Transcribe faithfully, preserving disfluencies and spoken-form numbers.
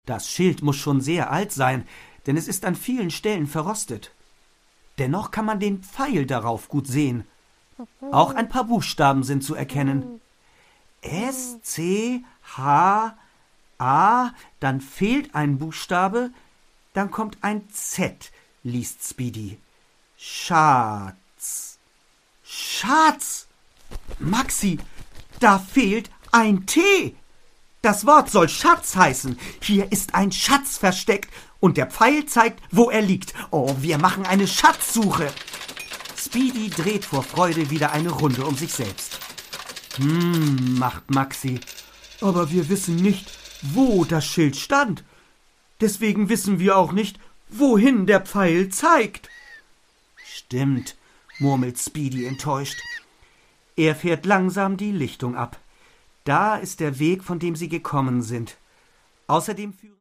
Das Schild muss schon sehr alt sein, denn es ist an vielen Stellen verrostet. Dennoch kann man den Pfeil darauf gut sehen. Auch ein paar Buchstaben sind zu erkennen. S, C, H, A, dann fehlt ein Buchstabe, dann kommt ein Z, liest Speedy. Schatz. Schatz! Maxi, da fehlt ein T. Das Wort soll Schatz heißen. Hier ist ein Schatz versteckt und der Pfeil zeigt, wo er liegt. Oh, wir machen eine Schatzsuche. Speedy dreht vor Freude wieder eine Runde um sich selbst. Hm, macht Maxi. Aber wir wissen nicht, wo das Schild stand. Deswegen wissen wir auch nicht, wohin der Pfeil zeigt. Stimmt, murmelt Speedy enttäuscht. Er fährt langsam die Lichtung ab. Da ist der Weg, von dem sie gekommen sind. Außerdem führen